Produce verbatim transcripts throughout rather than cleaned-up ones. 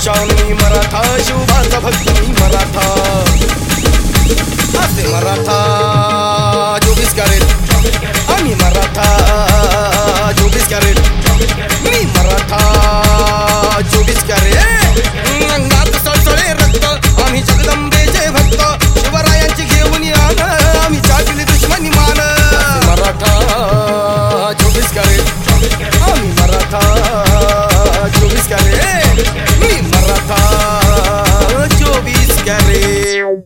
शान मी मराठा, शिवबाचा भक्त मी मराठा. असे मराठा चोवीस कॅरेट, आम्ही मराठा चोवीस कॅरेट, मी मराठा चोवीस कॅरेट. अंगात सळसळे रक्त, आम्ही जगदंबेचे भक्त, शिवरायांची घेऊन आण, आम्ही चाटली दुश्मनी मान. मराठा चोवीस कॅरेट, आम्ही मराठा चोवीस कॅरेट, मी मराठा चोवीस कॅरेट.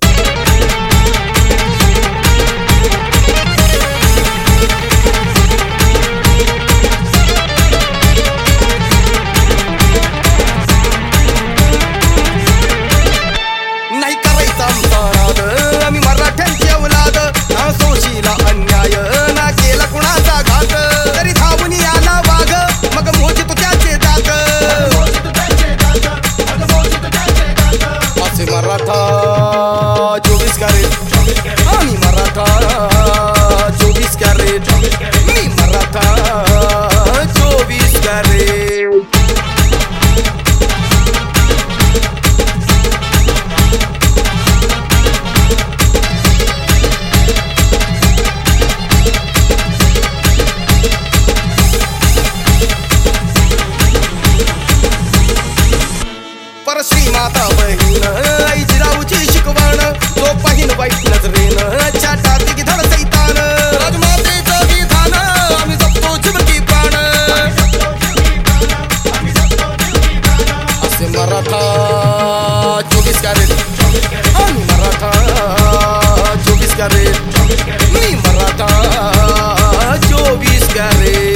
नाही करायचा आमचा नाद, आम्ही मराठ्यांची औलाद, ना सोशीला अन्याय, ना केला कुणाचा घात. तरी धावून आला वाघ, मग मोजितो त्याचे दात. असे मराठा चोवीस कॅरेट, आम्ही मराठा चोवीस कॅरेट, मी मराठा चोवीस कॅरेट. पर श्रीमाता बहीण आई जिजाऊची शिकवण, तो पाहिन वाईट नजरेन छाटात गिधड सैतान. राजमातेचं विधान, आम्ही जपतो जिवकी प्राण. असे मराठा चोवीस कॅरेट, आम्ही मराठा चोवीस कॅरेट, मी मराठा चोवीस कॅरेट.